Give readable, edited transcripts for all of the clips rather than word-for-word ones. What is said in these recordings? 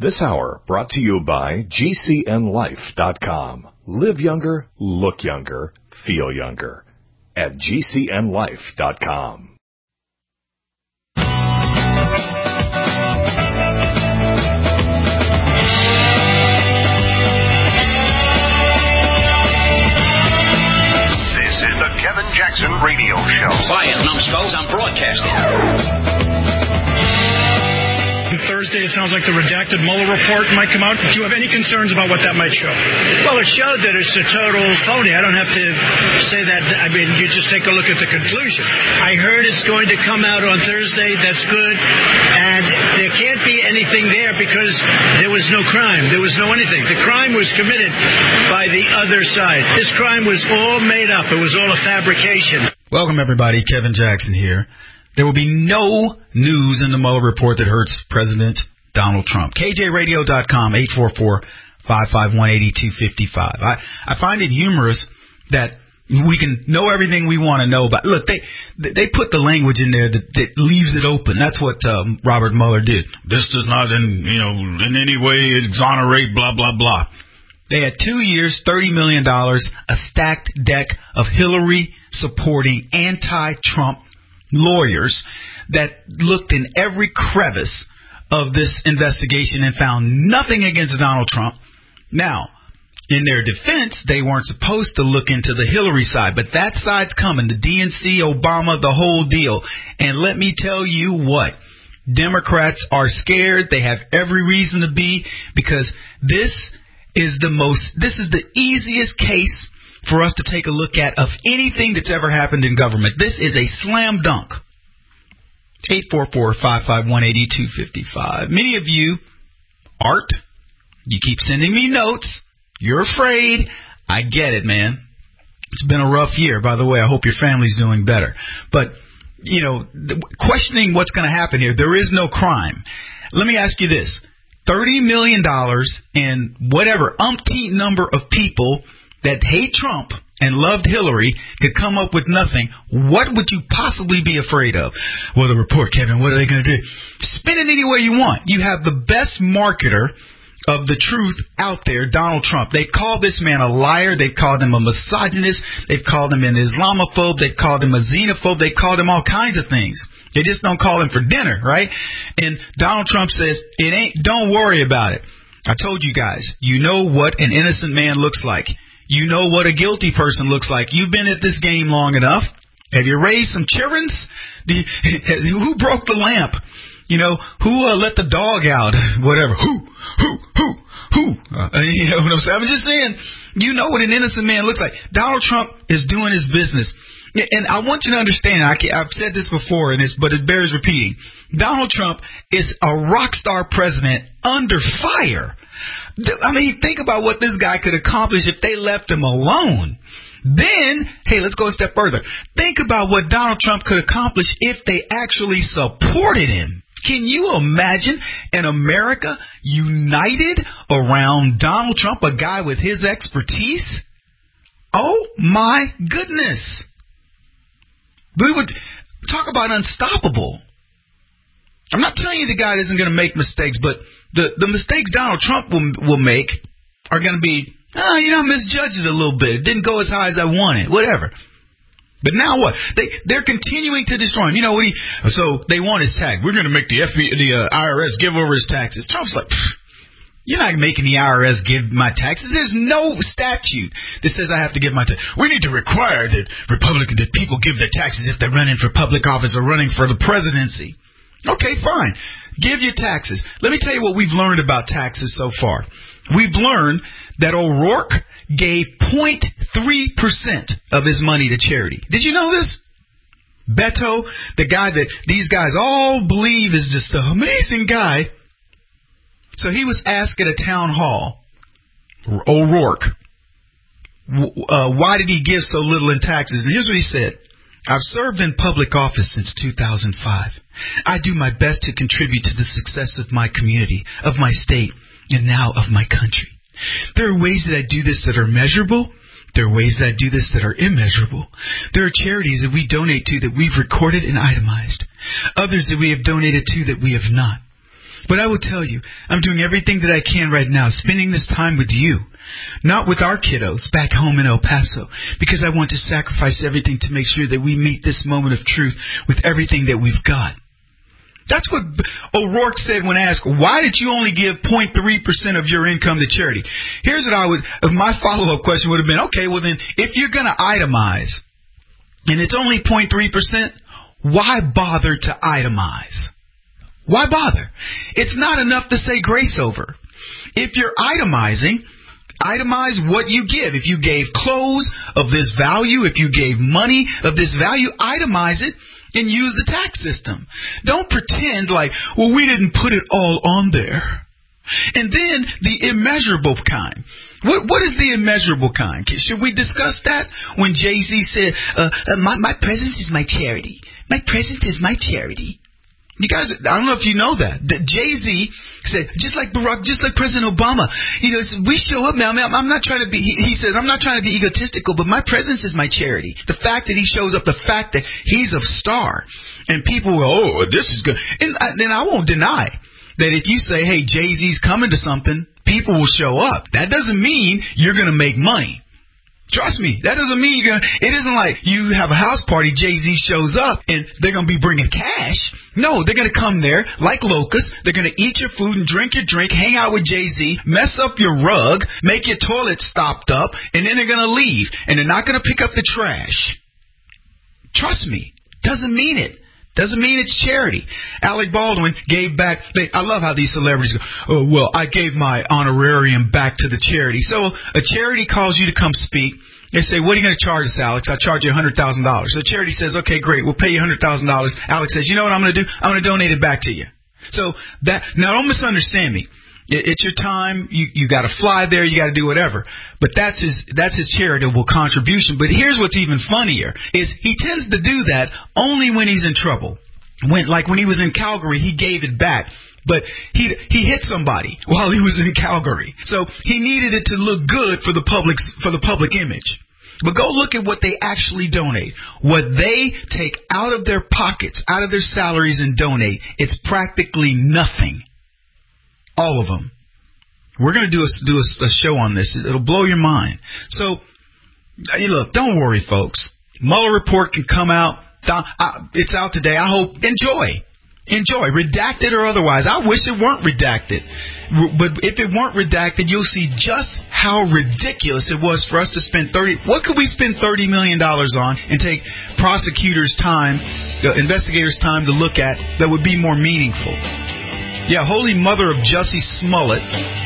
This hour brought to you by GCNLife.com. Live younger, look younger, feel younger. At GCNLife.com. This is the Kevin Jackson Radio Show. Quiet, numbskulls, I'm broadcasting. Thursday, it sounds like the redacted Mueller report might come out. Do you have any concerns about what that might show? Well, it showed that it's a total phony. I don't have to say that. I mean, you just take a look at the conclusion. I heard it's going to come out on Thursday. That's good. And there can't be anything there because there was no crime. There was no anything. The crime was committed by the other side. This crime was all made up. It was all a fabrication. Welcome, everybody. Kevin Jackson here. There will be no news in the Mueller report that hurts President Donald Trump. KJRadio.com, 844-551-8255. I find it humorous that we can know everything we want to know about. Look, they put the language in there that leaves it open. That's what Robert Mueller did. This does not in any way exonerate blah, blah, blah. They had 2 years, $30 million, a stacked deck of Hillary-supporting anti-Trump lawyers that looked in every crevice of this investigation and found nothing against Donald Trump. Now, in their defense, they weren't supposed to look into the Hillary side, but that side's coming. The DNC, Obama, the whole deal. And let me tell you what, Democrats are scared. They have every reason to be, because this is the easiest case for us to take a look at of anything that's ever happened in government. This is a slam dunk. 844-551-8255. Many of you, Art, you keep sending me notes. You're afraid. I get it, man. It's been a rough year. By the way, I hope your family's doing better. But, questioning what's going to happen here, there is no crime. Let me ask you this. $30 million and whatever umpteen number of people that hate Trump and loved Hillary could come up with nothing. What would you possibly be afraid of? Well, the report, Kevin, what are they going to do? Spin it any way you want. You have the best marketer of the truth out there, Donald Trump. They've called this man a liar. They've called him a misogynist. They've called him an Islamophobe. They've called him a xenophobe. They've called him all kinds of things. They just don't call him for dinner, right? And Donald Trump says, don't worry about it. I told you guys, you know what an innocent man looks like. You know what a guilty person looks like. You've been at this game long enough. Have you raised some children? Who broke the lamp? Who let the dog out? Whatever. Who? You know what I'm saying? I'm just saying, you know what an innocent man looks like. Donald Trump is doing his business. And I want you to understand, I've said this before, but it bears repeating. Donald Trump is a rock star president under fire. I mean, think about what this guy could accomplish if they left him alone. Then, hey, let's go a step further. Think about what Donald Trump could accomplish if they actually supported him. Can you imagine an America united around Donald Trump, a guy with his expertise? Oh, my goodness. We would talk about unstoppable. I'm not telling you the guy isn't going to make mistakes, but the mistakes Donald Trump will make are going to be, I misjudged it a little bit. It didn't go as high as I wanted, whatever. But now what? They're continuing to destroy him. You know what? So they want his tax. We're going to make the IRS give over his taxes. Trump's like, you're not making the IRS give my taxes. There's no statute that says I have to give my taxes. We need to require that people give their taxes if they're running for public office or running for the presidency. Okay, fine. Give your taxes. Let me tell you what we've learned about taxes so far. We've learned that O'Rourke gave 0.3% of his money to charity. Did you know this? Beto, the guy that these guys all believe is just an amazing guy. So he was asked at a town hall, O'Rourke, why did he give so little in taxes? And here's what he said. I've served in public office since 2005. I do my best to contribute to the success of my community, of my state, and now of my country. There are ways that I do this that are measurable. There are ways that I do this that are immeasurable. There are charities that we donate to that we've recorded and itemized. Others that we have donated to that we have not. But I will tell you, I'm doing everything that I can right now, spending this time with you, not with our kiddos back home in El Paso, because I want to sacrifice everything to make sure that we meet this moment of truth with everything that we've got. That's what O'Rourke said when asked, why did you only give 0.3% of your income to charity? Here's what my follow-up question would have been, okay, well then, if you're going to itemize, and it's only 0.3%, why bother to itemize? Why bother? It's not enough to say grace over. If you're itemizing, itemize what you give. If you gave clothes of this value, if you gave money of this value, itemize it and use the tax system. Don't pretend like, well, we didn't put it all on there. And then the immeasurable kind. What is the immeasurable kind? Should we discuss that? When Jay-Z said, my presence is my charity. My presence is my charity. You guys, I don't know if you know that Jay-Z said, just like Barack, just like President Obama, we show up now. I'm not trying to be, he says, I'm not trying to be egotistical, but my presence is my charity. The fact that he shows up, the fact that he's a star, and people go, oh, this is good. And then I won't deny that if you say, hey, Jay-Z's coming to something, people will show up. That doesn't mean you're going to make money. Trust me, that doesn't mean it isn't like you have a house party, Jay-Z shows up, and they're going to be bringing cash. No, they're going to come there like locusts. They're going to eat your food and drink your drink, hang out with Jay-Z, mess up your rug, make your toilet stopped up, and then they're going to leave. And they're not going to pick up the trash. Trust me, doesn't mean it. Doesn't mean it's charity. Alec Baldwin gave back. I love how these celebrities go, oh, well, I gave my honorarium back to the charity. So a charity calls you to come speak. They say, what are you going to charge us, Alex? I charge you $100,000. So the charity says, okay, great. We'll pay you $100,000. Alex says, you know what I'm going to do? I'm going to donate it back to you. So now don't misunderstand me. It's your time. You got to fly there. You got to do whatever. But that's his charitable contribution. But here's what's even funnier is he tends to do that only when he's in trouble. When he was in Calgary, he gave it back. But he hit somebody while he was in Calgary. So he needed it to look good for the public image. But go look at what they actually donate. What they take out of their pockets, out of their salaries and donate, it's practically nothing. All of them. We're going to do a show on this. It'll blow your mind. So, look, don't worry, folks. Mueller report can come out. It's out today. I hope. Enjoy. Redacted or otherwise. I wish it weren't redacted. But if it weren't redacted, you'll see just how ridiculous it was for us to spend what could we spend $30 million on and take prosecutors' time, investigators' time to look at that would be more meaningful? Yeah, Holy Mother of Jussie Smollett,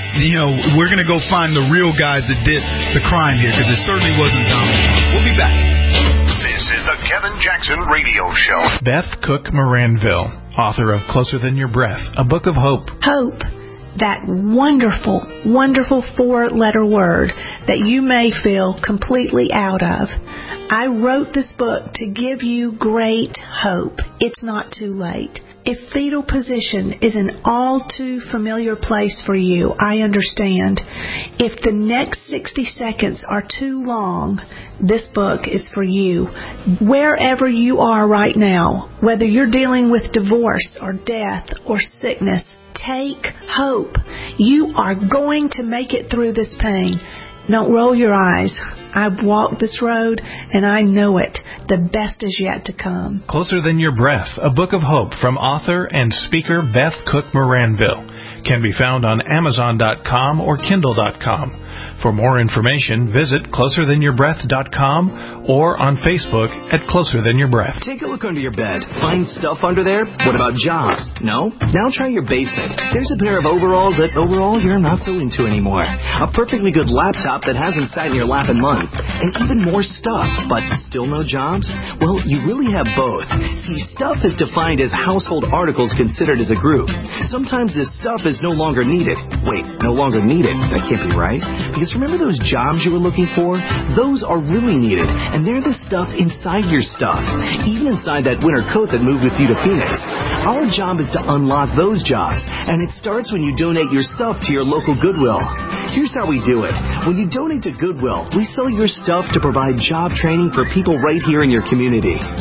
we're going to go find the real guys that did the crime here, because it certainly wasn't Donald Trump. We'll be back. This is the Kevin Jackson Radio Show. Beth Cook Moranville, author of Closer Than Your Breath, a book of hope. Hope, that wonderful, wonderful 4-letter word that you may feel completely out of. I wrote this book to give you great hope. It's not too late. If fetal position is an all too familiar place for you, I understand. If the next 60 seconds are too long, this book is for you. Wherever you are right now, whether you're dealing with divorce or death or sickness, take hope. You are going to make it through this pain. Don't roll your eyes. I've walked this road, and I know it. The best is yet to come. Closer Than Your Breath, a book of hope from author and speaker Beth Cook Moranville. Can be found on Amazon.com or Kindle.com. For more information, visit CloserThanYourBreath.com or on Facebook at Closer Than Your Breath. Take a look under your bed. Find stuff under there? What about jobs? No? Now try your basement. There's a pair of overalls that overall you're not so into anymore. A perfectly good laptop that hasn't sat in your lap in months. And even more stuff, but still no jobs? Well, you really have both. See, stuff is defined as household articles considered as a group. Sometimes this stuff is no longer needed. Wait, no longer needed? That can't be right. Because remember those jobs you were looking for? Those are really needed, and they're the stuff inside your stuff, even inside that winter coat that moved with you to Phoenix. Our job is to unlock those jobs, and it starts when you donate your stuff to your local Goodwill. Here's how we do it. When you donate to Goodwill, we sell your stuff to provide job training for people right here in your community.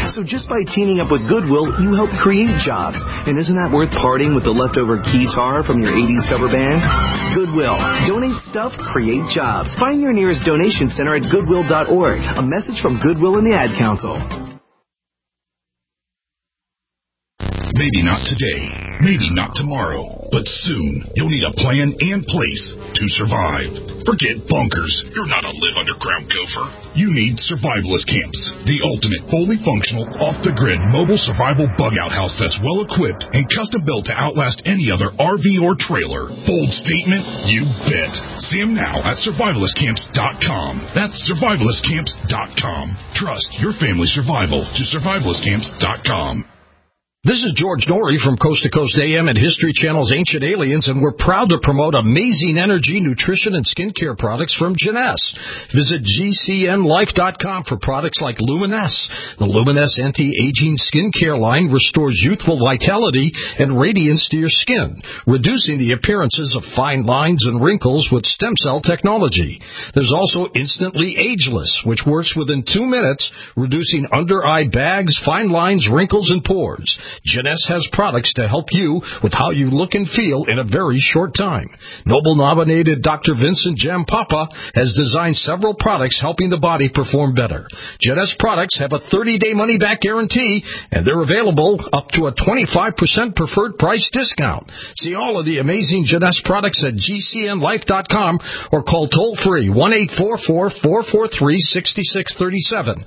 So just by teaming up with Goodwill, you help create jobs. And isn't that worth parting with the leftover guitar from your 80s cover band? Goodwill. Donate stuff, create jobs. Find your nearest donation center at goodwill.org. A message from Goodwill and the Ad Council. Maybe not today, maybe not tomorrow, but soon you'll need a plan and place to survive. Forget bunkers. You're not a live underground gopher. You need survivalist camps, the ultimate fully functional, off-the-grid mobile survival bug-out house that's well-equipped and custom-built to outlast any other RV or trailer. Bold statement? You bet. See them now at survivalistcamps.com. That's survivalistcamps.com. Trust your family's survival to survivalistcamps.com. This is George Norrie from Coast to Coast AM at History Channel's Ancient Aliens, and we're proud to promote amazing energy, nutrition, and skincare products from Jeunesse. Visit GCNLife.com for products like Luminesce. The Luminesce anti-aging skincare line restores youthful vitality and radiance to your skin, reducing the appearances of fine lines and wrinkles with stem cell technology. There's also Instantly Ageless, which works within 2 minutes, reducing under-eye bags, fine lines, wrinkles, and pores. Jeunesse has products to help you with how you look and feel in a very short time. Nobel-nominated Dr. Vincent Jampapa has designed several products helping the body perform better. Jeunesse products have a 30-day money-back guarantee, and they're available up to a 25% preferred price discount. See all of the amazing Jeunesse products at GCNLife.com or call toll-free 1-844-443-6637,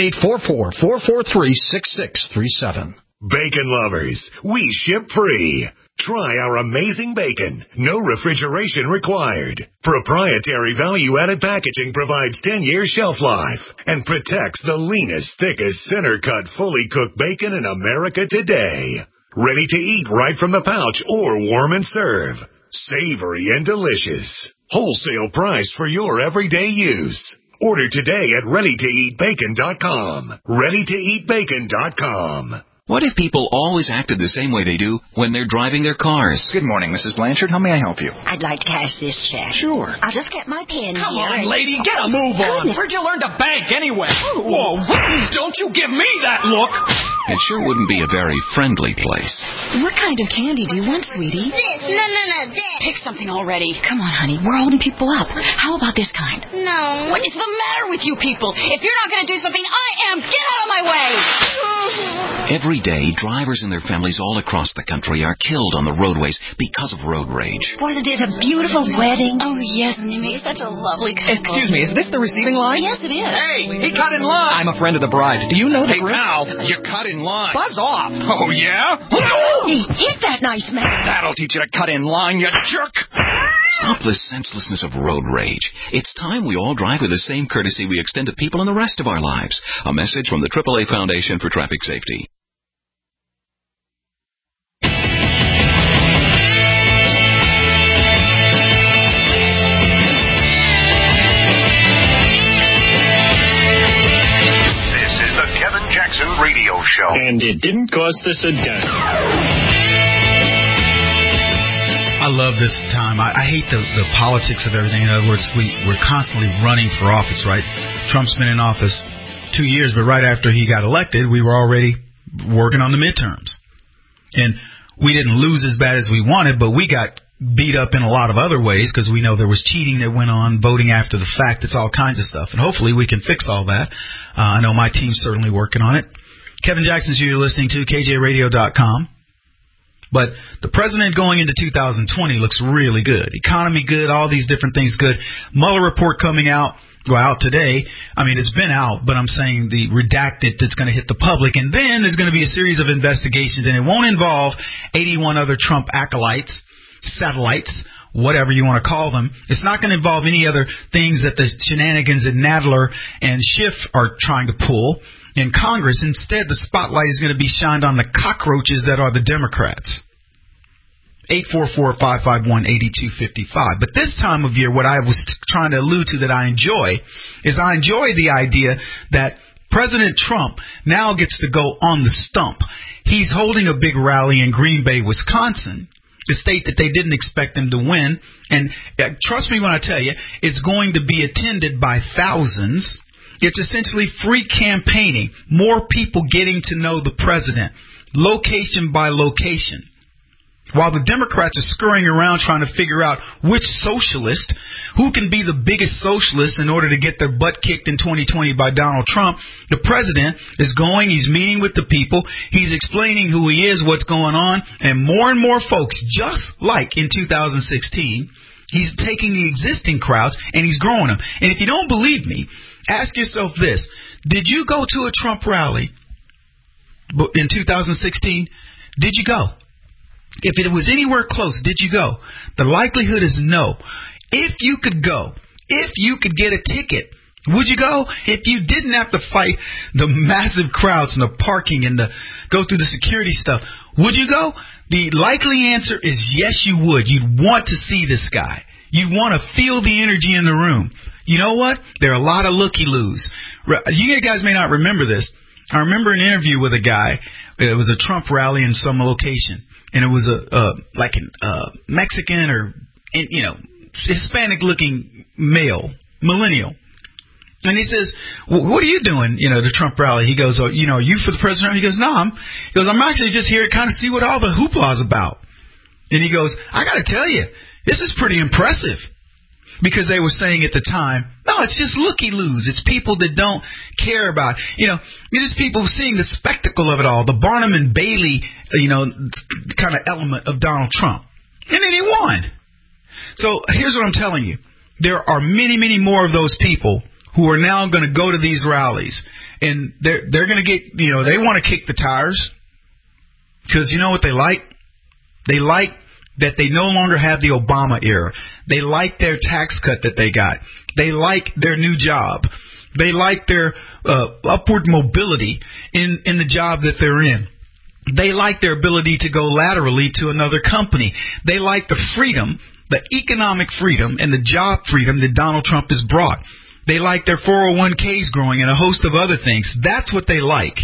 1-844-443-6637. Bacon lovers, we ship free. Try our amazing bacon. No refrigeration required. Proprietary value-added packaging provides 10-year shelf life and protects the leanest, thickest, center-cut, fully cooked bacon in America today. Ready to eat right from the pouch or warm and serve. Savory and delicious. Wholesale price for your everyday use. Order today at ReadyToEatBacon.com. ReadyToEatBacon.com. What if people always acted the same way they do when they're driving their cars? Good morning, Mrs. Blanchard. How may I help you? I'd like to cash this check. Sure. I'll just get my pen Come here. on, lady, get a move on. Goodness. Where'd you learn to bank anyway? Whoa, don't you give me that look. It sure wouldn't be a very friendly place. What kind of candy do you want, sweetie? This. No, this. Pick something already. Come on, honey. We're holding people up. How about this kind? No. What is the matter with you people? If you're not going to do something, I am. Get out of my way. Every day, drivers and their families all across the country are killed on the roadways because of road rage. Wasn't it a beautiful wedding? Oh, yes, and they made such a lovely couple. Excuse me, is this the receiving line? Yes, it is. Hey, he cut in line. I'm a friend of the bride. Do you know the group? Hey, pal, you cut in line. Buzz off. Oh, yeah? Hey, hit that nice man. That'll teach you to cut in line, you jerk. Stop the senselessness of road rage. It's time we all drive with the same courtesy we extend to people in the rest of our lives. A message from the AAA Foundation for Traffic Safety. Jackson Radio Show. And it didn't cost us a dime. I love this time. I hate the politics of everything. In other words, we're constantly running for office, right? Trump's been in office 2 years, but right after he got elected, we were already working on the midterms. And we didn't lose as bad as we wanted, but we got beat up in a lot of other ways because we know there was cheating that went on, voting after the fact. It's all kinds of stuff. And hopefully we can fix all that. I know my team's certainly working on it. Kevin Jackson's who you're listening to, KJRadio.com. But the president going into 2020 looks really good. Economy good, all these different things good. Mueller report coming out. Go out today. I mean, it's been out, but I'm saying the redacted that's going to hit the public. And then there's going to be a series of investigations, and it won't involve 81 other Trump acolytes, satellites, whatever you want to call them. It's not going to involve any other things that the shenanigans that Nadler and Schiff are trying to pull in Congress. Instead, the spotlight is going to be shined on the cockroaches that are the Democrats. 844-551-8255. But this time of year, what I was trying to allude to that I enjoy is I enjoy the idea that President Trump now gets to go on the stump. He's holding a big rally in Green Bay, Wisconsin, the state that they didn't expect him to win. And trust me when I tell you, it's going to be attended by thousands. It's essentially free campaigning, more people getting to know the president, location by location. While the Democrats are scurrying around trying to figure out which socialist, who can be the biggest socialist in order to get their butt kicked in 2020 by Donald Trump, the president is going, he's meeting with the people, he's explaining who he is, what's going on, and more folks, just like in 2016, he's taking the existing crowds and he's growing them. And if you don't believe me, ask yourself this. Did you go to a Trump rally in 2016? Did you go? If it was anywhere close, did you go? The likelihood is no. If you could go, if you could get a ticket, would you go? If you didn't have to fight the massive crowds and the parking and go through the security stuff, would you go? The likely answer is yes, you would. You'd want to see this guy. You'd want to feel the energy in the room. You know what? There are a lot of looky-loos. You guys may not remember this. I remember an interview with a guy. It was a Trump rally in some location. And it was like a Mexican or, Hispanic-looking male, millennial. And he says, what are you doing, the Trump rally? He goes, are you for the president? He goes, no, I'm actually just here to kind of see what all the hoopla is about. And he goes, I got to tell you, this is pretty impressive. Because they were saying at the time, no, it's just looky-loos. It's people that don't care about, it's just people seeing the spectacle of it all, the Barnum and Bailey, kind of element of Donald Trump. And then he won. So here's what I'm telling you. There are many, many more of those people who are now going to go to these rallies. And they're going to get, they want to kick the tires. Because you know what they like? They like that they no longer have the Obama era. They like their tax cut that they got. They like their new job. They like their upward mobility in the job that they're in. They like their ability to go laterally to another company. They like the freedom, the economic freedom, and the job freedom that Donald Trump has brought. They like their 401ks growing and a host of other things. That's what they like.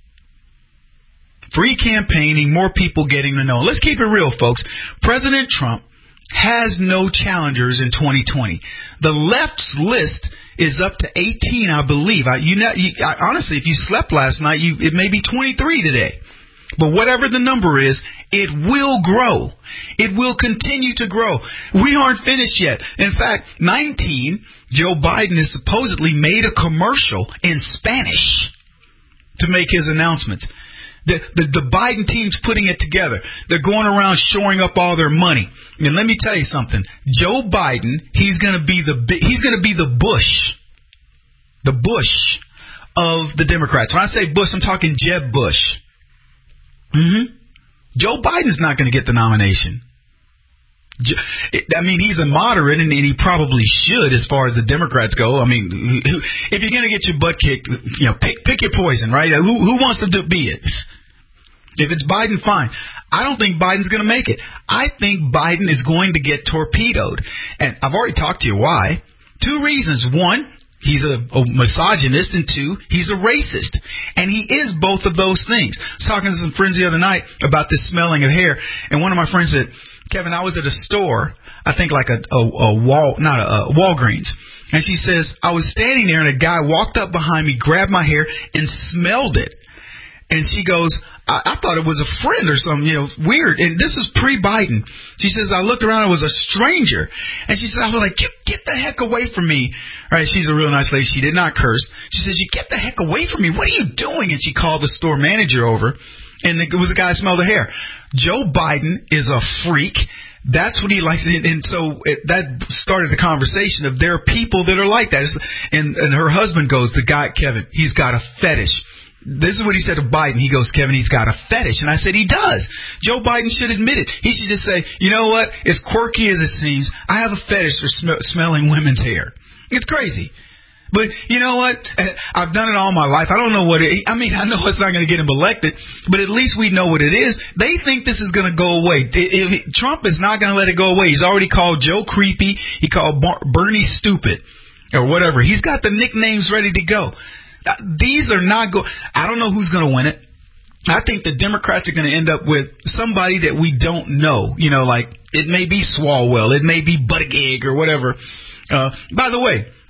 Free campaigning, more people getting to know. Let's keep it real, folks. President Trump has no challengers in 2020. The left's list is up to 18, I believe. Honestly, if you slept last night, it may be 23 today. But whatever the number is, it will grow. It will continue to grow. We aren't finished yet. In fact, 19, Joe Biden has supposedly made a commercial in Spanish to make his announcements. The Biden team's putting it together. They're going around shoring up all their money. And let me tell you something. Joe Biden, he's going to be the Bush of the Democrats. When I say Bush, I'm talking Jeb Bush. Joe Biden's not going to get the nomination. He's a moderate, and he probably should as far as the Democrats go. If you're going to get your butt kicked, pick your poison, right? Who wants to be it? If it's Biden, fine. I don't think Biden's going to make it. I think Biden is going to get torpedoed. And I've already talked to you why. 2 reasons. 1, he's a misogynist, and 2, he's a racist. And he is both of those things. I was talking to some friends the other night about this smelling of hair, and one of my friends said, Kevin, I was at a store, I think like a Walgreens, and she says, I was standing there and a guy walked up behind me, grabbed my hair, and smelled it. And she goes, I thought it was a friend or something, weird. And this is pre-Biden. She says, I looked around, it was a stranger. And she said, I was like, get the heck away from me. All right, she's a real nice lady. She did not curse. She says, you get the heck away from me. What are you doing? And she called the store manager over. And it was a guy who smelled the hair. Joe Biden is a freak. That's what he likes. And so that started the conversation of there are people that are like that. And her husband goes, the guy, Kevin, he's got a fetish. This is what he said to Biden. He goes, Kevin, he's got a fetish. And I said, he does. Joe Biden should admit it. He should just say, you know what? As quirky as it seems, I have a fetish for smelling women's hair. It's crazy. But you know what? I've done it all my life. I don't know what I know it's not going to get him elected, but at least we know what it is. They think this is going to go away. Trump is not going to let it go away. He's already called Joe creepy. He called Bernie stupid or whatever. He's got the nicknames ready to go. These are not I don't know who's going to win it. I think the Democrats are going to end up with somebody that we don't know. Like it may be Swalwell, it may be Buttigieg or whatever. By the way,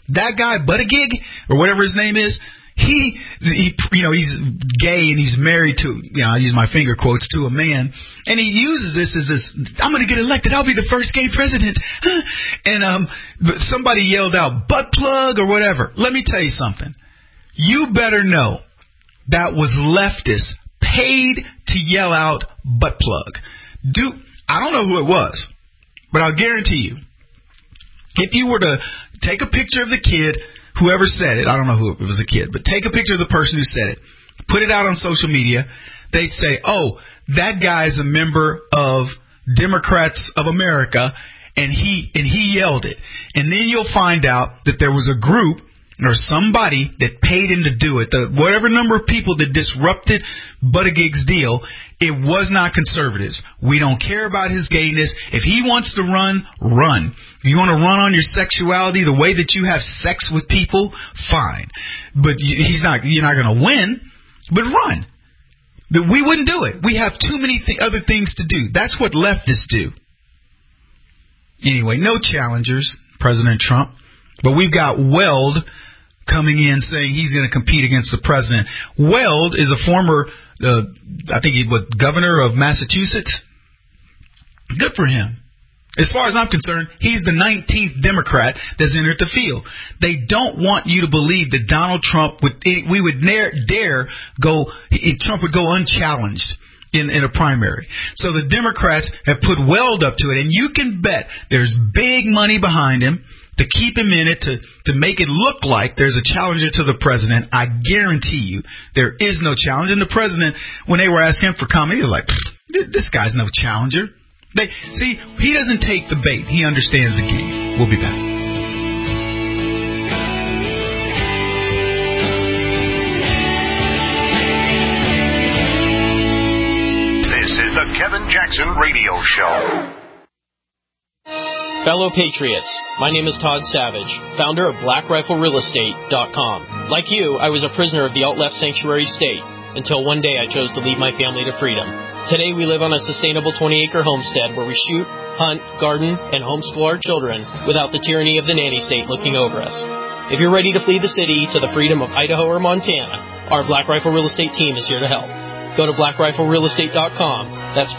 That guy, Buttigieg, or whatever his name is, he he's gay and he's married to, I use my finger quotes, to a man, and he uses this as this, I'm going to get elected, I'll be the first gay president. And somebody yelled out, butt plug or whatever. Let me tell you something. You better know that was leftists paid to yell out butt plug. I don't know who it was, but I'll guarantee you, if you were to take a picture of the kid, whoever said it, I don't know who it was, a kid, but take a picture of the person who said it, put it out on social media, they'd say, oh, that guy's a member of Democrats of America, and he yelled it. And then you'll find out that there was a group or somebody that paid him to do it. Whatever number of people that disrupted Buttigieg's deal, it was not conservatives. We don't care about his gayness. If he wants to run, run. If you want to run on your sexuality, the way that you have sex with people, fine. But you're not going to win, but run. But we wouldn't do it. We have too many other things to do. That's what leftists do. Anyway, no challengers, President Trump. But we've got Weld coming in saying he's going to compete against the president. Weld is a former, governor of Massachusetts. Good for him. As far as I'm concerned, he's the 19th Democrat that's entered the field. They don't want you to believe that Donald Trump Trump would go unchallenged in a primary. So the Democrats have put Weld up to it, and you can bet there's big money behind him to keep him in it, to make it look like there's a challenger to the president. I guarantee you there is no challenge. And the president, when they were asking him for comment, he was like, this guy's no challenger. He doesn't take the bait. He understands the game. We'll be back. This is the Kevin Jackson Radio Show. Fellow Patriots, my name is Todd Savage, founder of BlackRifleRealEstate.com. Like you, I was a prisoner of the alt-left sanctuary state until one day I chose to lead my family to freedom. Today we live on a sustainable 20-acre homestead where we shoot, hunt, garden, and homeschool our children without the tyranny of the nanny state looking over us. If you're ready to flee the city to the freedom of Idaho or Montana, our Black Rifle Real Estate team is here to help. Go to BlackRifleRealEstate.com. That's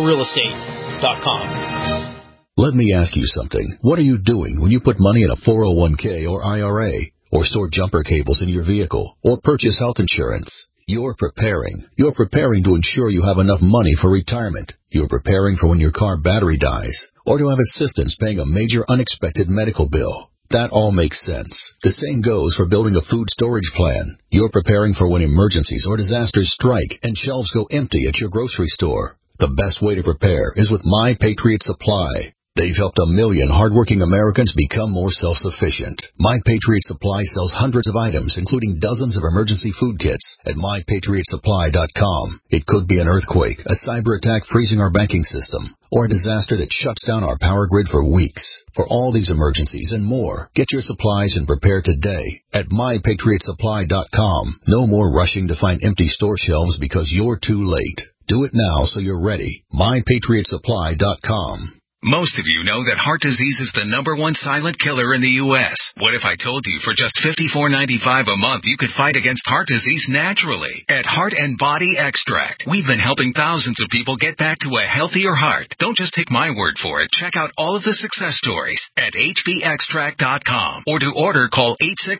BlackRifleRealEstate.com. Let me ask you something. What are you doing when you put money in a 401k or IRA, or store jumper cables in your vehicle, or purchase health insurance? You're preparing. You're preparing to ensure you have enough money for retirement. You're preparing for when your car battery dies, or to have assistance paying a major unexpected medical bill. That all makes sense. The same goes for building a food storage plan. You're preparing for when emergencies or disasters strike and shelves go empty at your grocery store. The best way to prepare is with My Patriot Supply. They've helped 1 million hardworking Americans become more self-sufficient. My Patriot Supply sells hundreds of items, including dozens of emergency food kits at MyPatriotSupply.com. It could be an earthquake, a cyber attack freezing our banking system, or a disaster that shuts down our power grid for weeks. For all these emergencies and more, get your supplies and prepare today at MyPatriotSupply.com. No more rushing to find empty store shelves because you're too late. Do it now so you're ready. MyPatriotSupply.com. Most of you know that heart disease is the #1 silent killer in the U.S. What if I told you for just $54.95 a month you could fight against heart disease naturally? At Heart and Body Extract, we've been helping thousands of people get back to a healthier heart. Don't just take my word for it. Check out all of the success stories at hbextract.com. Or to order, call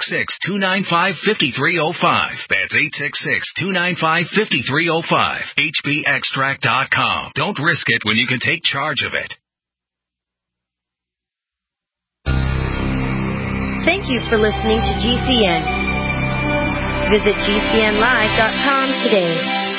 866-295-5305. That's 866-295-5305. hbextract.com. Don't risk it when you can take charge of it. Thank you for listening to GCN. Visit GCNlive.com today.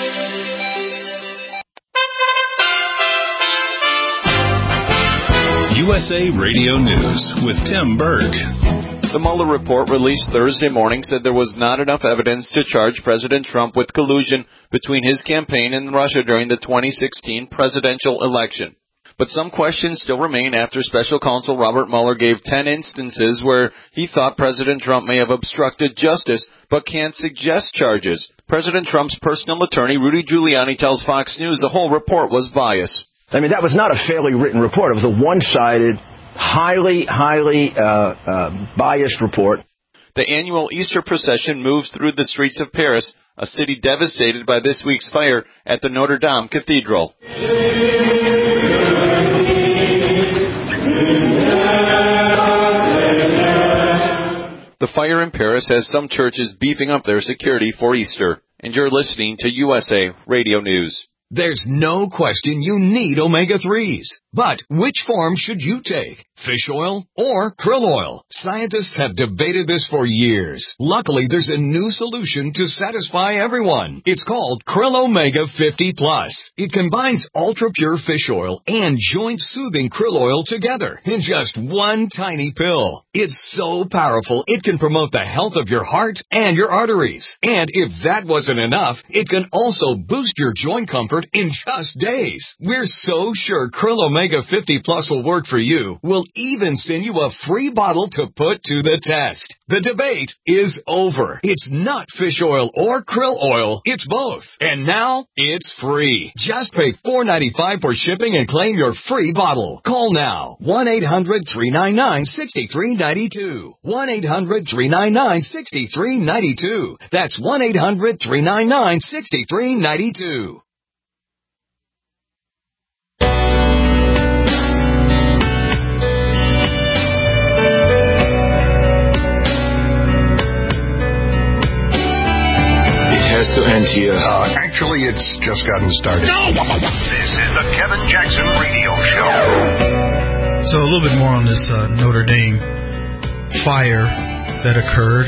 USA Radio News with Tim Berg. The Mueller report released Thursday morning said there was not enough evidence to charge President Trump with collusion between his campaign and Russia during the 2016 presidential election. But some questions still remain after Special Counsel Robert Mueller gave 10 instances where he thought President Trump may have obstructed justice but can't suggest charges. President Trump's personal attorney, Rudy Giuliani, tells Fox News the whole report was biased. I mean, that was not a fairly written report. It was a one-sided highly biased report. The annual Easter procession moves through the streets of Paris, a city devastated by this week's fire at the Notre Dame Cathedral. The fire in Paris has some churches beefing up their security for Easter. And you're listening to USA Radio News. There's no question you need omega-3s. But which form should you take? Fish oil or krill oil? Scientists have debated this for years. Luckily, there's a new solution to satisfy everyone. It's called Krill Omega 50 Plus. It combines ultra-pure fish oil and joint-soothing krill oil together in just one tiny pill. It's so powerful, it can promote the health of your heart and your arteries. And if that wasn't enough, it can also boost your joint comfort in just days. We're so sure Krill Omega 50 Plus will work for you. We'll even send you a free bottle to put to the test. The debate is over. It's not fish oil or krill oil. It's both. And now it's free. Just pay $4.95 for shipping and claim your free bottle. Call now. 1-800-399-6392. 1-800-399-6392. That's 1-800-399-6392. Has to end here. Actually, it's just gotten started. No! This is the Kevin Jackson Radio Show. So a little bit more on this Notre Dame fire that occurred.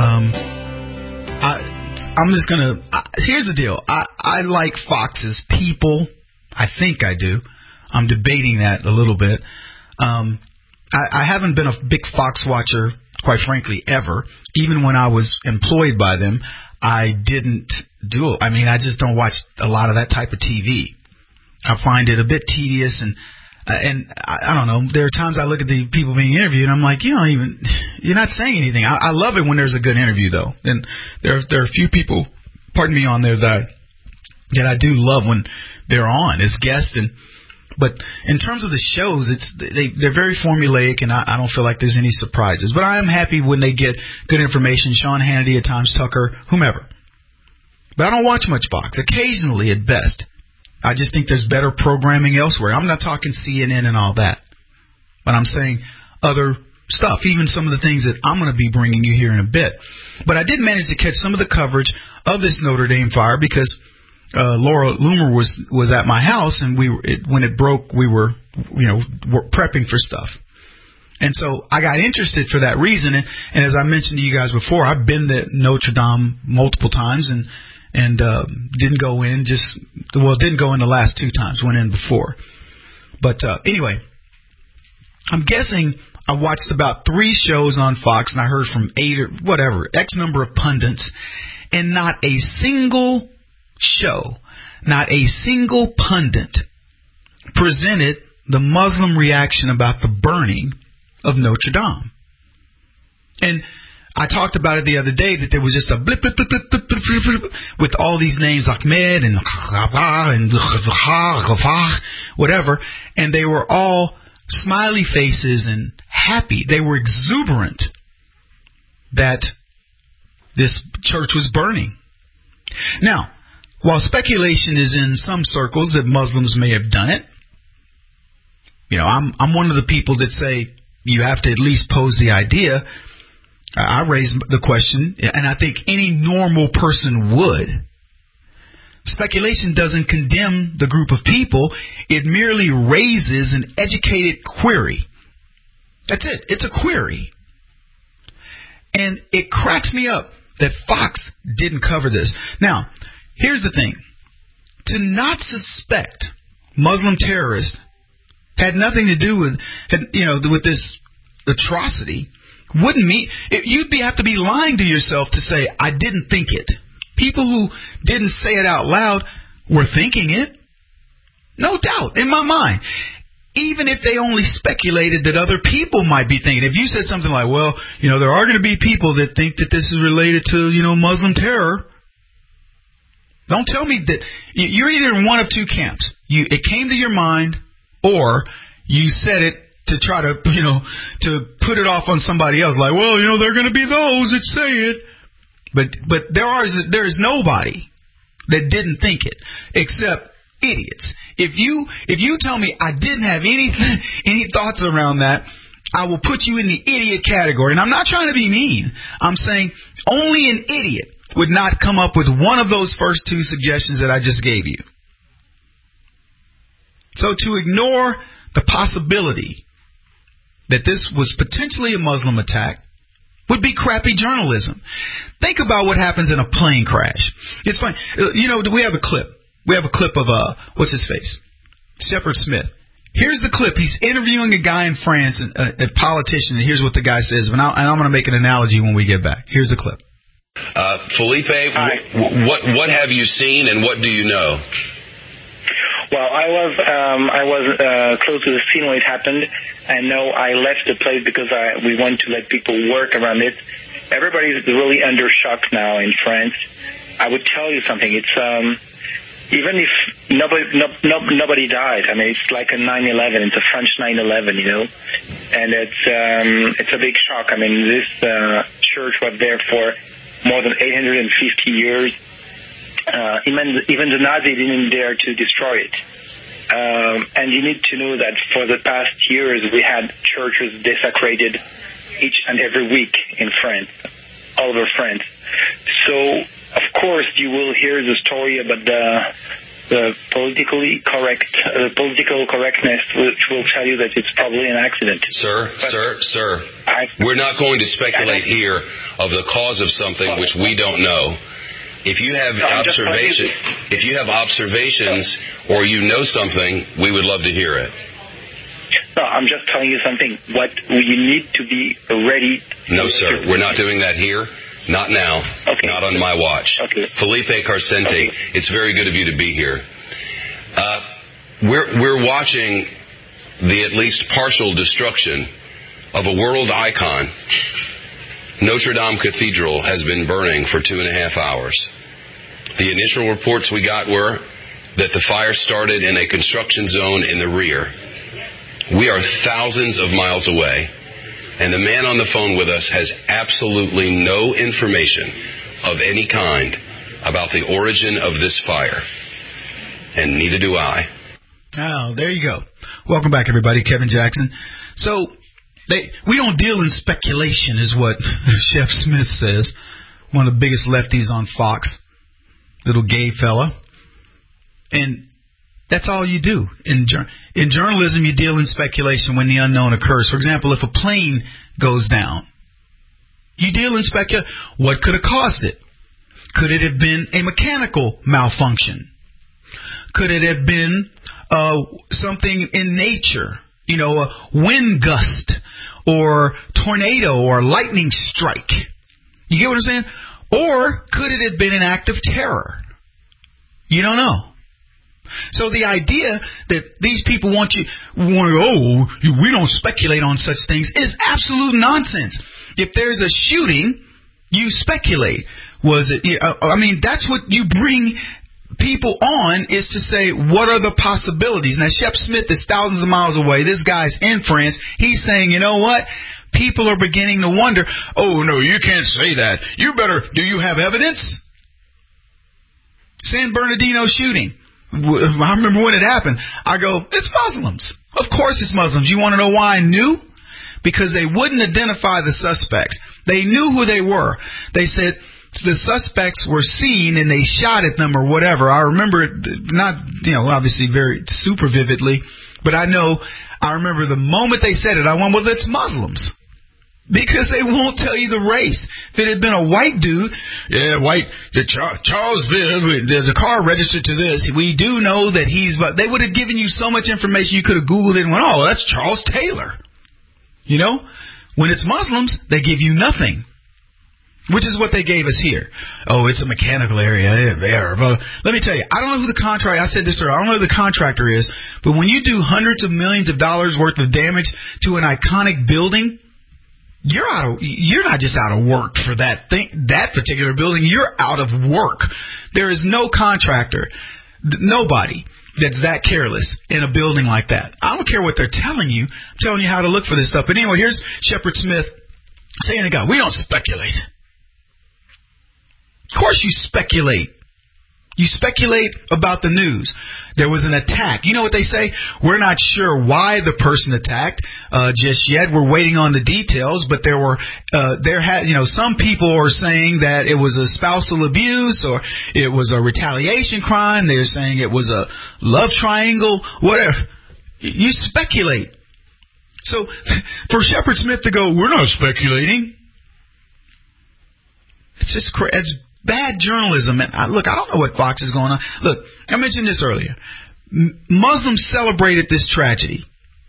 I'm just going to... here's the deal. I like Fox's people. I think I do. I'm debating that a little bit. I haven't been a big Fox watcher, quite frankly, ever. Even when I was employed by them, I didn't do it. I mean, I just don't watch a lot of that type of TV. I find it a bit tedious, and I don't know. There are times I look at the people being interviewed, and I'm like, you're not saying anything. I love it when there's a good interview, though. And there are a few people, pardon me, on there that I do love when they're on as guests. But in terms of the shows, they're very formulaic, and I don't feel like there's any surprises. But I am happy when they get good information. Sean Hannity at times, Tucker, whomever. But I don't watch much Fox. Occasionally, at best. I just think there's better programming elsewhere. I'm not talking CNN and all that. But I'm saying other stuff, even some of the things that I'm going to be bringing you here in a bit. But I did manage to catch some of the coverage of this Notre Dame fire because Laura Loomer was at my house, and when it broke, we were prepping for stuff. And so I got interested for that reason. And as I mentioned to you guys before, I've been to Notre Dame multiple times and didn't go in. Didn't go in the last 2 times. Went in before. But anyway, I'm guessing I watched about 3 shows on Fox, and I heard from 8 or whatever, X number of pundits, and not a single show, not a single pundit presented the Muslim reaction about the burning of Notre Dame. And I talked about it the other day that there was just a blip, blip, blip, blip, blip, blip, blip, with all these names, Ahmed and whatever, and they were all smiley faces and happy. They were exuberant that this church was burning. Now, while speculation is in some circles that Muslims may have done it, I'm one of the people that say you have to at least pose the idea. I raise the question, and I think any normal person would. Speculation doesn't condemn the group of people. It merely raises an educated query. That's it. It's a query. And it cracks me up that Fox didn't cover this. Now, here's the thing. To not suspect Muslim terrorists had nothing to do with this atrocity wouldn't mean you'd have to be lying to yourself to say I didn't think it. People who didn't say it out loud were thinking it. No doubt in my mind. Even if they only speculated that other people might be thinking. If you said something like, well, there are going to be people that think that this is related to, Muslim terror. Don't tell me that you're either in one of 2 camps. It came to your mind, or you said it to try to, to put it off on somebody else. Like, well, there are going to be those that say it. But there is nobody that didn't think it except idiots. If you tell me I didn't have any thoughts around that, I will put you in the idiot category. And I'm not trying to be mean. I'm saying only an idiot would not come up with one of those first two suggestions that I just gave you. So to ignore the possibility that this was potentially a Muslim attack would be crappy journalism. Think about what happens in a plane crash. It's funny. We have a clip. We have a clip of, what's his face? Shepard Smith. Here's the clip. He's interviewing a guy in France, a politician, and here's what the guy says. And I'm going to make an analogy when we get back. Here's the clip. Felipe, what have you seen and what do you know? Well, I was close to the scene when it happened, and no, I left the place because we want to let people work around it. Everybody's really under shock now in France. I would tell you something. It's even if nobody died. I mean, it's like a 9/11. It's a French 9/11, and it's a big shock. I mean, this church was there for more than 850 years. Even the Nazis didn't dare to destroy it. And you need to know that for the past years, we had churches desecrated each and every week in France, all over France. So, of course, you will hear the story about the political correctness, which will tell you that it's probably an accident. Sir, we're not going to speculate here of the cause of something which we don't know. If you have observations or you know something, we would love to hear it. No, I'm just telling you something. What you need to be ready. No, sir. We're not doing that here. Not now. Okay. Not on my watch. Okay. Felipe Carcente, it's very good of you to be here. We're watching the at least partial destruction of a world icon. Notre Dame Cathedral has been burning for 2.5 hours. The initial reports we got were that the fire started in a construction zone in the rear. We are thousands of miles away, and the man on the phone with us has absolutely no information of any kind about the origin of this fire. And neither do I. Oh, there you go. Welcome back, everybody. Kevin Jackson. So, we don't deal in speculation, is what Chef Smith says. One of the biggest lefties on Fox. Little gay fella. And that's all you do. In journalism, you deal in speculation when the unknown occurs. For example, if a plane goes down, you deal in speculation. What could have caused it? Could it have been a mechanical malfunction? Could it have been something in nature? A wind gust or tornado or lightning strike. You get what I'm saying? Or could it have been an act of terror? You don't know. So the idea that these people we don't speculate on such things is absolute nonsense. If there's a shooting, you speculate. Was it? That's what you bring people on, is to say, what are the possibilities? Now, Shep Smith is thousands of miles away. This guy's in France. He's saying, you know what? People are beginning to wonder, oh, no, you can't say that. Do you have evidence? San Bernardino shooting. I remember when it happened. I go, it's Muslims. Of course it's Muslims. You want to know why I knew? Because they wouldn't identify the suspects. They knew who they were. They said, the suspects were seen and they shot at them or whatever. I remember it, not, obviously very super vividly, but I remember the moment they said it, I went, well, it's Muslims. Because they won't tell you the race. If it had been a white dude, Charlesville, there's a car registered to this. We do know that they would have given you so much information you could have Googled it and went, oh, that's Charles Taylor. When it's Muslims, they give you nothing. Which is what they gave us here. Oh, it's a mechanical area. Let me tell you, I don't know who the contractor. I said this earlier. I don't know who the contractor is, but when you do hundreds of millions of dollars worth of damage to an iconic building, you're not just out of work for that particular building. You're out of work. There is no contractor, nobody that's that careless in a building like that. I don't care what they're telling you. I'm telling you how to look for this stuff. But anyway, here's Shepard Smith saying to God, we don't speculate. Of course you speculate. You speculate about the news. There was an attack. You know what they say? We're not sure why the person attacked just yet. We're waiting on the details. But some people are saying that it was a spousal abuse or it was a retaliation crime. They're saying it was a love triangle, whatever. You speculate. So for Shepard Smith to go, we're not speculating. It's just it's bad journalism. And I don't know what Fox is going on. Look, I mentioned this earlier. Muslims celebrated this tragedy.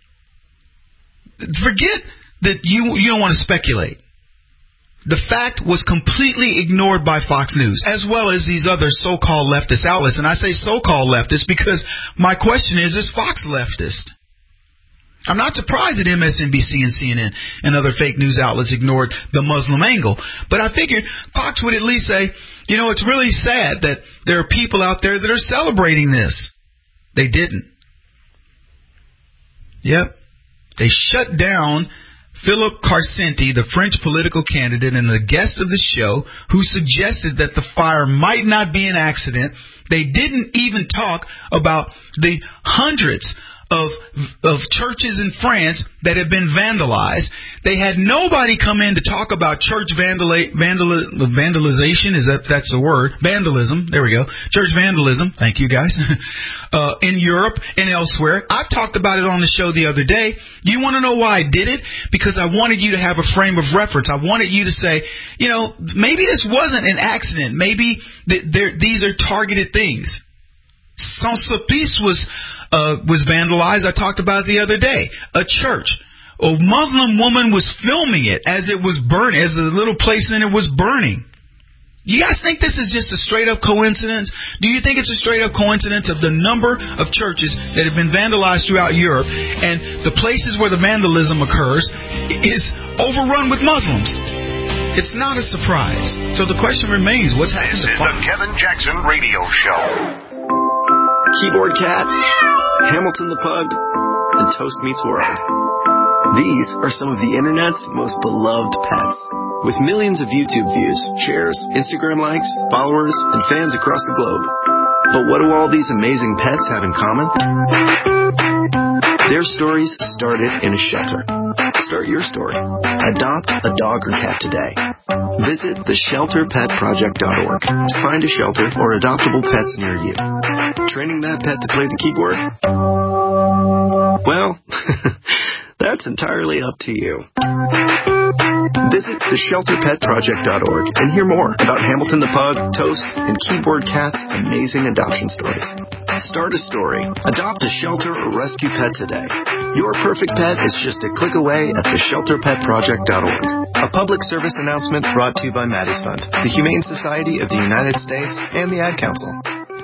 Forget that you don't want to speculate. The fact was completely ignored by Fox News, as well as these other so-called leftist outlets. And I say so-called leftist because my question is Fox leftist? I'm not surprised that MSNBC and CNN and other fake news outlets ignored the Muslim angle. But I figured Fox would at least say, it's really sad that there are people out there that are celebrating this. They didn't. Yep. They shut down Philip Carcenti, the French political candidate and the guest of the show, who suggested that the fire might not be an accident. They didn't even talk about the hundreds of churches in France that have been vandalized. They had nobody come in to talk about church vandalization. That's the word? Vandalism. There we go. Church vandalism. Thank you, guys. In Europe and elsewhere. I've talked about it on the show the other day. You want to know why I did it? Because I wanted you to have a frame of reference. I wanted you to say, maybe this wasn't an accident. Maybe these are targeted things. Saint-Sulpice was vandalized. I talked about it the other day. A church. A Muslim woman was filming it as it was burning, as the little place in it was burning. You guys think this is just a straight-up coincidence? Do you think it's a straight-up coincidence of the number of churches that have been vandalized throughout Europe and the places where the vandalism occurs is overrun with Muslims? It's not a surprise. So the question remains, what's happened to Fox? This is the Kevin Jackson Radio Show. Keyboard Cat, Hamilton the Pug, and Toast Meets World. These are some of the internet's most beloved pets. With millions of YouTube views, shares, Instagram likes, followers, and fans across the globe. But what do all these amazing pets have in common? Their stories started in a shelter. Start your story. Adopt a dog or cat today. Visit theshelterpetproject.org to find a shelter or adoptable pets near you. Training that pet to play the keyboard? Well, that's entirely up to you. Visit theshelterpetproject.org and hear more about Hamilton the Pug, Toast, and Keyboard Cat's amazing adoption stories. Start a story, adopt a shelter or rescue pet today. Your perfect pet is just a click away at theshelterpetproject.org. A public service announcement brought to you by Maddie's Fund, the Humane Society of the United States, and the Ad Council.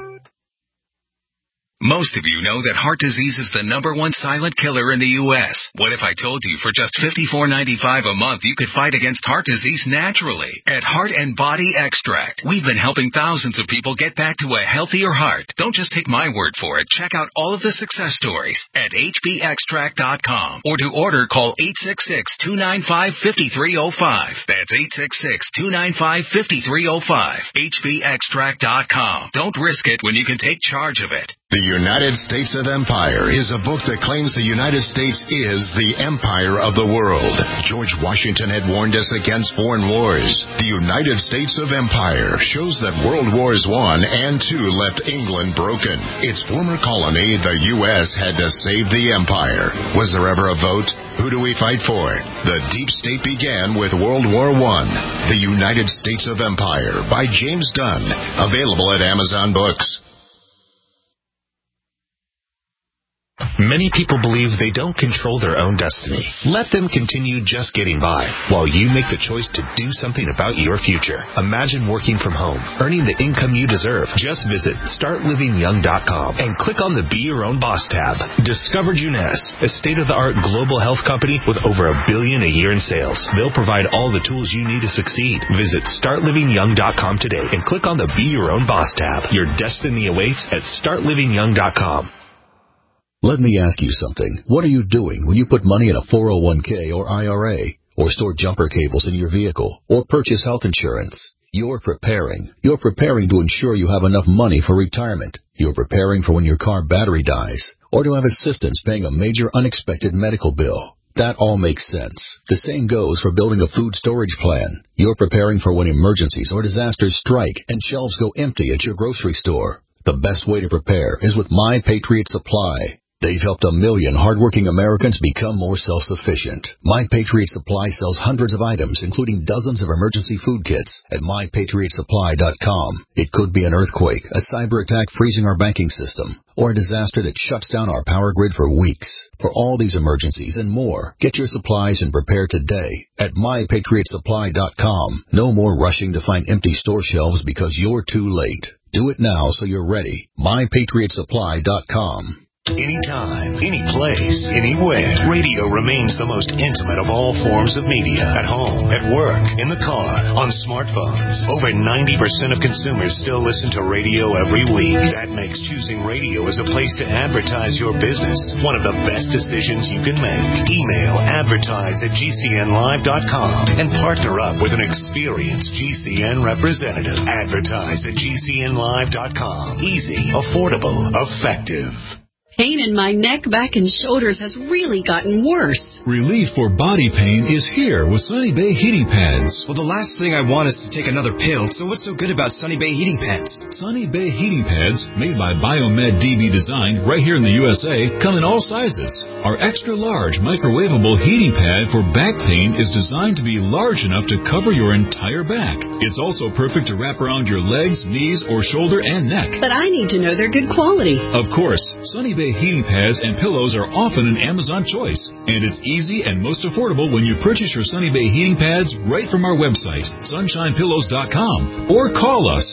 Most of you know that heart disease is the #1 silent killer in the U.S. What if I told you for just $54.95 a month you could fight against heart disease naturally at Heart and Body Extract? We've been helping thousands of people get back to a healthier heart. Don't just take my word for it. Check out all of the success stories at hbextract.com. Or to order, call 866-295-5305. That's 866-295-5305. hbextract.com. Don't risk it when you can take charge of it. The United States of Empire is a book that claims the United States is the empire of the world. George Washington had warned us against foreign wars. The United States of Empire shows that World Wars I and II left England broken. Its former colony, the U.S., had to save the empire. Was there ever a vote? Who do we fight for? The deep state began with World War I. The United States of Empire by James Dunn. Available at Amazon Books. Many people believe they don't control their own destiny. Let them continue just getting by while you make the choice to do something about your future. Imagine working from home, earning the income you deserve. Just visit StartLivingYoung.com and click on the Be Your Own Boss tab. Discover Juness, a state-of-the-art global health company with over $1 billion a year in sales. They'll provide all the tools you need to succeed. Visit StartLivingYoung.com today and click on the Be Your Own Boss tab. Your destiny awaits at StartLivingYoung.com. Let me ask you something. What are you doing when you put money in a 401k or IRA, or store jumper cables in your vehicle, or purchase health insurance? You're preparing. You're preparing to ensure you have enough money for retirement. You're preparing for when your car battery dies, or to have assistance paying a major unexpected medical bill. That all makes sense. The same goes for building a food storage plan. You're preparing for when emergencies or disasters strike and shelves go empty at your grocery store. The best way to prepare is with My Patriot Supply. They've helped 1 million hardworking Americans become more self-sufficient. My Patriot Supply sells hundreds of items, including dozens of emergency food kits at MyPatriotSupply.com. It could be an earthquake, a cyber attack freezing our banking system, or a disaster that shuts down our power grid for weeks. For all these emergencies and more, get your supplies and prepare today at MyPatriotSupply.com. No more rushing to find empty store shelves because you're too late. Do it now so you're ready. MyPatriotSupply.com. Anytime, any place, anywhere. Radio remains the most intimate of all forms of media. At home, at work, in the car, on smartphones. Over 90% of consumers still listen to radio every week. That makes choosing radio as a place to advertise your business one of the best decisions you can make. Email advertise@gcnlive.com and partner up with an experienced GCN representative. Advertise@gcnlive.com. Easy, affordable, effective. Pain in my neck, back, and shoulders has really gotten worse. Relief for body pain is here with Sunny Bay Heating Pads. Well, the last thing I want is to take another pill, so what's so good about Sunny Bay Heating Pads? Sunny Bay Heating Pads, made by Biomed DB Design right here in the USA, come in all sizes. Our extra-large microwavable heating pad for back pain is designed to be large enough to cover your entire back. It's also perfect to wrap around your legs, knees, or shoulder and neck. But I need to know they're good quality. Of course, Sunny Bay heating pads and pillows are often an Amazon choice, and it's easy and most affordable when you purchase your Sunny Bay heating pads right from our website, sunshinepillows.com, or call us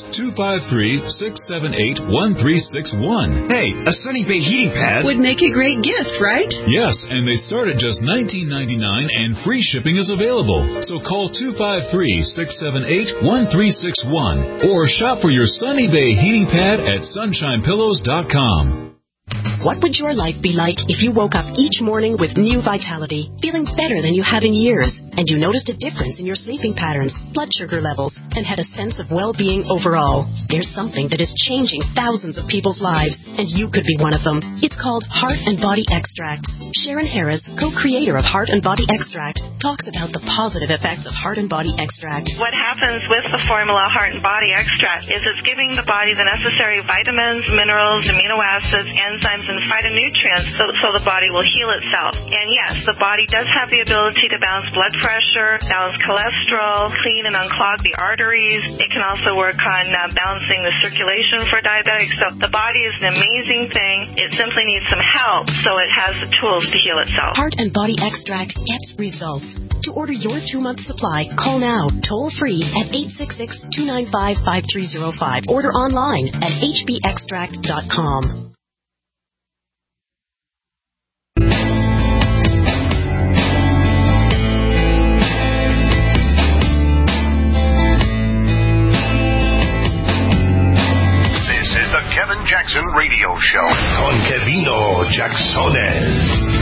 253-678-1361. Hey, a Sunny Bay heating pad would make a great gift, right? Yes, and they start at just $19.99 and free shipping is available. So call 253-678-1361 or shop for your Sunny Bay heating pad at sunshinepillows.com. What would your life be like if you woke up each morning with new vitality, feeling better than you have in years, and you noticed a difference in your sleeping patterns, blood sugar levels, and had a sense of well-being overall? There's something that is changing thousands of people's lives, and you could be one of them. It's called Heart and Body Extract. Sharon Harris, co-creator of Heart and Body Extract, talks about the positive effects of Heart and Body Extract. What happens with the formula Heart and Body Extract is it's giving the body the necessary vitamins, minerals, amino acids, enzymes, and phytonutrients so the body will heal itself. And yes, the body does have the ability to balance blood pressure, balance cholesterol, clean and unclog the arteries. It can also work on balancing the circulation for diabetics. So the body is an amazing thing. It simply needs some help so it has the tools to heal itself. Heart and Body Extract gets results. To order your 2-month supply, call now, toll free at 866-295-5305. Order online at hbextract.com. Kevin Jackson Radio Show con Kevino Jacksones.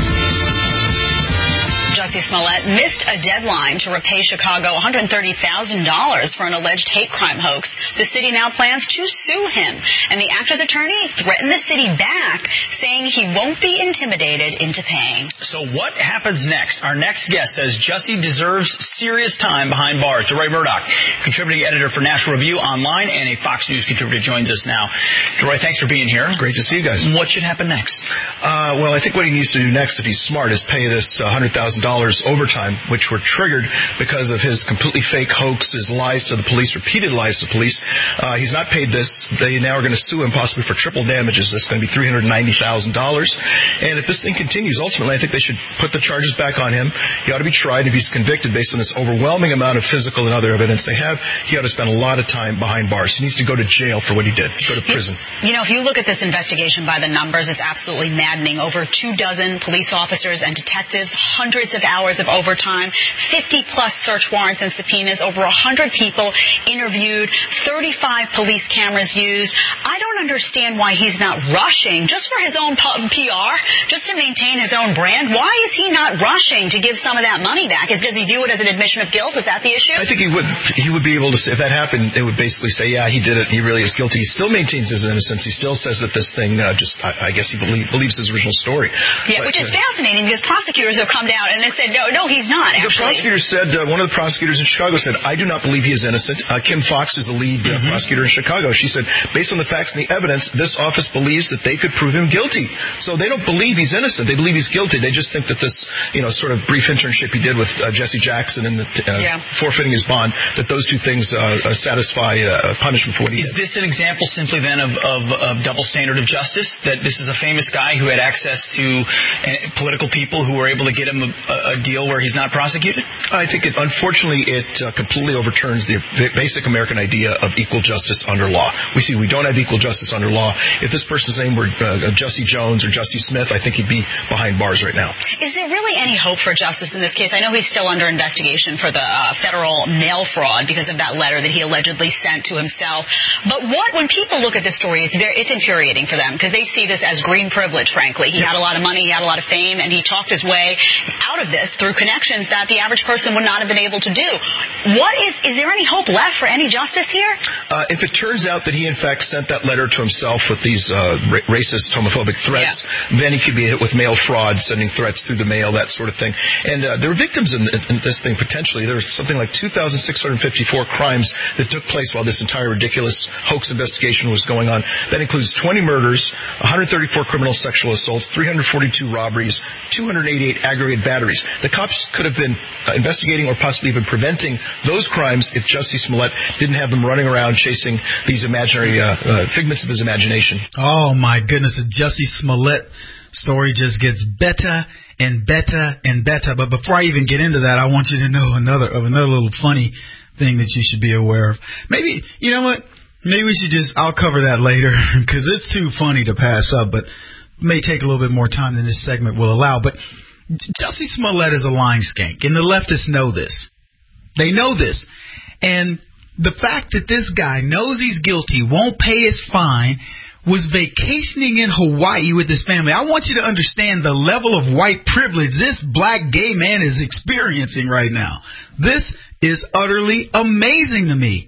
Jussie Smollett missed a deadline to repay Chicago $130,000 for an alleged hate crime hoax. The city now plans to sue him, and the actor's attorney threatened the city back, saying he won't be intimidated into paying. So what happens next? Our next guest says Jussie deserves serious time behind bars. DeRoy Murdoch, contributing editor for National Review Online and a Fox News contributor, joins us now. DeRoy, thanks for being here. Great to see you guys. What should happen next? Well, I think what he needs to do next, if he's smart, is pay this $100,000 overtime, which were triggered because of his completely fake hoax, his lies to the police, repeated lies to police. He's not paid this. They now are going to sue him possibly for triple damages. That's going to be $390,000. And if this thing continues, ultimately, I think they should put the charges back on him. He ought to be tried. If he's convicted based on this overwhelming amount of physical and other evidence they have, he ought to spend a lot of time behind bars. He needs to go to jail for what he did. Go to prison. You know, if you look at this investigation by the numbers, it's absolutely maddening. Over 24 police officers and detectives, hundreds of hours of overtime, 50-plus search warrants and subpoenas, over 100 people interviewed, 35 police cameras used. I don't understand why he's not rushing, just for his own PR, just to maintain his own brand. Why is he not rushing to give some of that money back? Does he view it as an admission of guilt? Is that the issue? I think he would be able to say, if that happened, it would basically say, yeah, he did it. He really is guilty. He still maintains his innocence. He still says that this thing I guess he believes his original story. Yeah, which is fascinating because prosecutors have come down and they said, no, he's not, actually. The prosecutor said, one of the prosecutors in Chicago said, I do not believe he is innocent. Kim Fox is the lead prosecutor in Chicago. She said, based on the facts and the evidence, this office believes that they could prove him guilty. So they don't believe he's innocent. They believe he's guilty. They just think that this, sort of brief internship he did with Jesse Jackson and forfeiting his bond, that those two things satisfy punishment for what he did. Is this an example simply then of double standard of justice? That this is a famous guy who had access to political people who were able to get him a deal where he's not prosecuted? I think unfortunately it completely overturns the basic American idea of equal justice under law. We don't have equal justice under law. If this person's name were Jesse Jones or Jesse Smith, I think he'd be behind bars right now. Is there really any hope for justice in this case? I know he's still under investigation for the federal mail fraud because of that letter that he allegedly sent to himself. But when people look at this story, it's infuriating for them because they see this as green privilege, frankly. He had a lot of money, he had a lot of fame, and he talked his way out of this through connections that the average person would not have been able to do. Is there any hope left for any justice here? If it turns out that he, in fact, sent that letter to himself with these racist, homophobic threats, then he could be hit with mail fraud, sending threats through the mail, that sort of thing. And there were victims in this thing, potentially. There was something like 2,654 crimes that took place while this entire ridiculous hoax investigation was going on. That includes 20 murders, 134 criminal sexual assaults, 342 robberies, 288 aggravated batteries. The cops could have been investigating or possibly even preventing those crimes if Jussie Smollett didn't have them running around chasing these imaginary figments of his imagination. Oh, my goodness. The Jussie Smollett story just gets better and better and better. But before I even get into that, I want you to know another little funny thing that you should be aware of. Maybe, you know what? Maybe we should I'll cover that later because it's too funny to pass up, but may take a little bit more time than this segment will allow. But Jussie Smollett is a lying skank, and the leftists know this. They know this. And the fact that this guy knows he's guilty, won't pay his fine, was vacationing in Hawaii with his family. I want you to understand the level of white privilege this black gay man is experiencing right now. This is utterly amazing to me.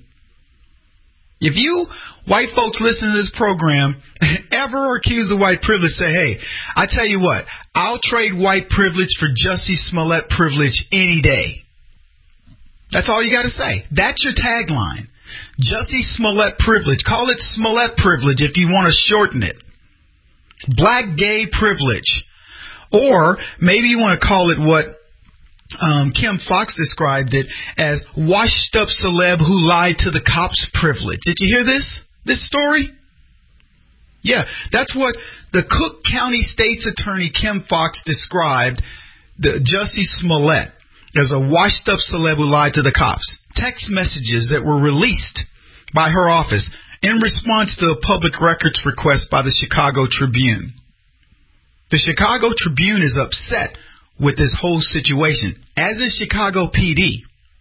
If you white folks listen to this program ever accuse of white privilege, say, hey, I tell you what, I'll trade white privilege for Jussie Smollett privilege any day. That's all you got to say. That's your tagline. Jussie Smollett privilege. Call it Smollett privilege if you want to shorten it. Black gay privilege. Or maybe you want to call it what Kim Fox described it as washed up celeb who lied to the cops privilege. Did you hear this story? Yeah, that's what the Cook County State's Attorney Kim Fox described the Jussie Smollett as a washed up celeb who lied to the cops. Text messages that were released by her office in response to a public records request by the Chicago Tribune. The Chicago Tribune is upset with this whole situation, as is Chicago PD.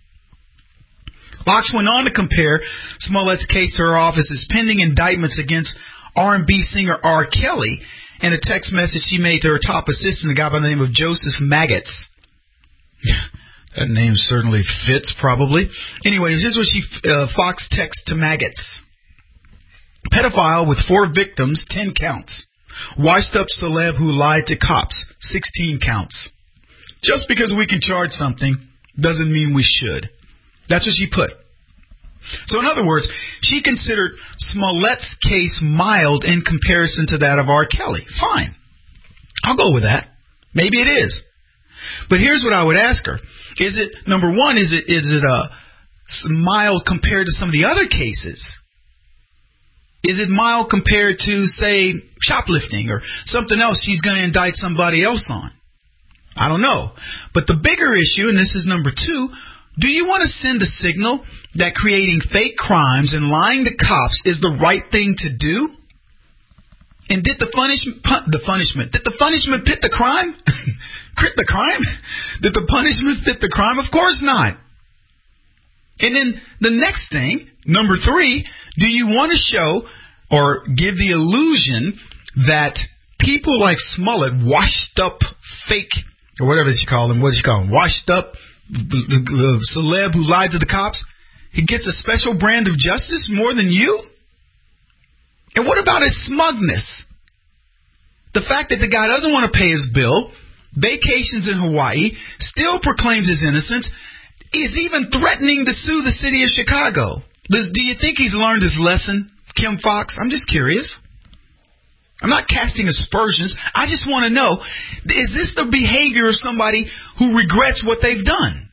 Fox went on to compare Smollett's case to her office's pending indictments against R&B singer R. Kelly and a text message she made to her top assistant, a guy by the name of Joseph Maggots. That name certainly fits, probably. Anyways, here's what Fox texts to Maggots. Pedophile with 4 victims, 10 counts. Washed up celeb who lied to cops, 16 counts. Just because we can charge something doesn't mean we should. That's what she put. So in other words, she considered Smollett's case mild in comparison to that of R. Kelly. Fine. I'll go with that. Maybe it is. But here's what I would ask her. Is it, number one, is it mild compared to some of the other cases? Is it mild compared to, say, shoplifting or something else she's going to indict somebody else on? I don't know. But the bigger issue, and this is number two, do you want to send a signal that creating fake crimes and lying to cops is the right thing to do? And did the punishment fit the crime? Crit the crime? Did the punishment fit the crime? Of course not. And then the next thing, number three, do you want to show or give the illusion that people like Smollett, washed up fake, or whatever you call them, washed up celeb who lied to the cops, he gets a special brand of justice more than you? And what about his smugness? The fact that the guy doesn't want to pay his bill, vacations in Hawaii, still proclaims his innocence, is even threatening to sue the city of Chicago. Do you think he's learned his lesson, Kim Foxx? I'm just curious. I'm not casting aspersions. I just want to know, is this the behavior of somebody who regrets what they've done?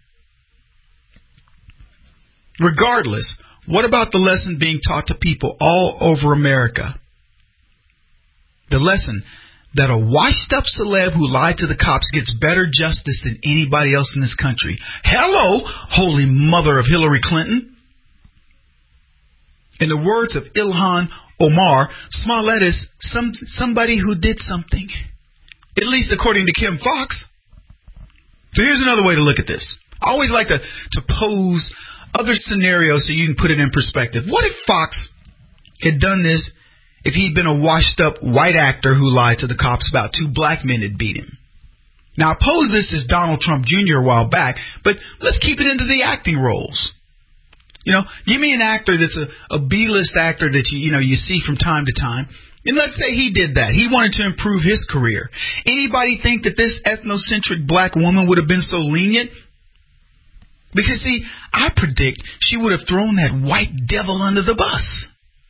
Regardless, what about the lesson being taught to people all over America? The lesson that a washed-up celeb who lied to the cops gets better justice than anybody else in this country. Hello, holy mother of Hillary Clinton. In the words of Ilhan Omar, Smollett is somebody who did something. At least according to Kim Foxx. So here's another way to look at this. I always like to pose other scenarios so you can put it in perspective. What if Fox had done this if he'd been a washed-up white actor who lied to the cops about two black men that beat him? Now, I posed this as Donald Trump Jr. a while back, but let's keep it into the acting roles. You know, give me an actor that's a B-list actor that you see from time to time. And let's say he did that. He wanted to improve his career. Anybody think that this ethnocentric black woman would have been so lenient? Because, see, I predict she would have thrown that white devil under the bus.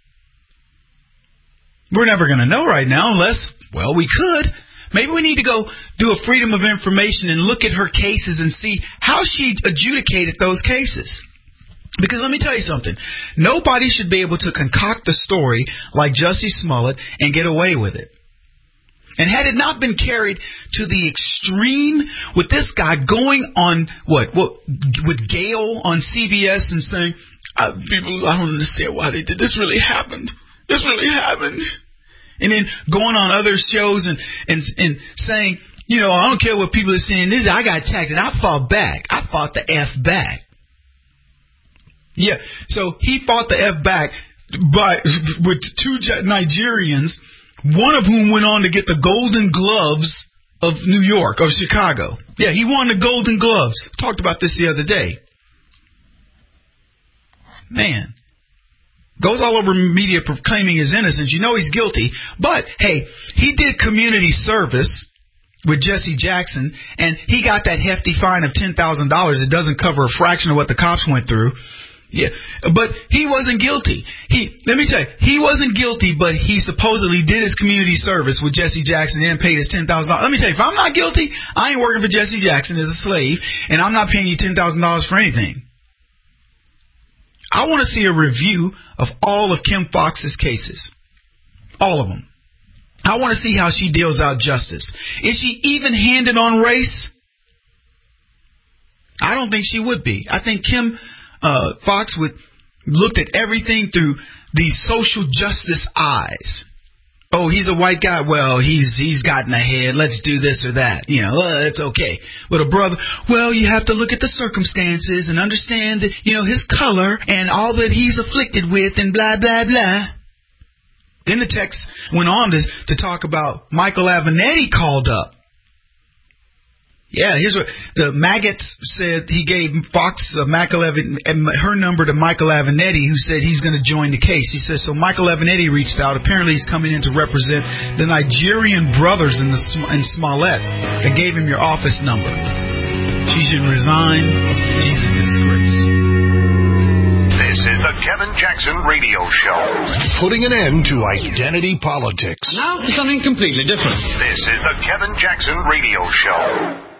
We're never going to know right now unless, well, we could. Maybe we need to go do a Freedom of Information and look at her cases and see how she adjudicated those cases. Because let me tell you something. Nobody should be able to concoct a story like Jussie Smollett and get away with it. And had it not been carried to the extreme with this guy going on, with Gayle on CBS and saying, people, I don't understand why they did this. Really happened. This really happened. And then going on other shows and saying, I don't care what people are saying. I got attacked and I fought back. I fought the F back. Yeah, so he fought the F back with two Nigerians, one of whom went on to get the Golden Gloves of New York, of Chicago. Yeah, he won the Golden Gloves. Talked about this the other day. Man. Goes all over media proclaiming his innocence. You know he's guilty. But, hey, he did community service with Jesse Jackson, and he got that hefty fine of $10,000. It doesn't cover a fraction of what the cops went through. Yeah, but he wasn't guilty. Let me tell you, he wasn't guilty, but he supposedly did his community service with Jesse Jackson and paid his $10,000. Let me tell you, if I'm not guilty, I ain't working for Jesse Jackson as a slave, and I'm not paying you $10,000 for anything. I want to see a review of all of Kim Foxx's cases. All of them. I want to see how she deals out justice. Is she even-handed on race? I don't think she would be. I think Kim Foxx looked at everything through these social justice eyes. Oh, he's a white guy. Well, he's gotten ahead. Let's do this or that. It's okay. But a brother, well, you have to look at the circumstances and understand that, his color and all that he's afflicted with and blah, blah, blah. Then the text went on to talk about Michael Avenatti called up. Yeah, here's what the maggots said. He gave Fox her number to Michael Avenatti, who said he's going to join the case. He says, so Michael Avenatti reached out. Apparently he's coming in to represent the Nigerian brothers in Smollett that gave him your office number. She should resign. She's a disgrace. This is the Kevin Jackson Radio Show. Putting an end to identity politics. Now for something completely different. This is the Kevin Jackson Radio Show.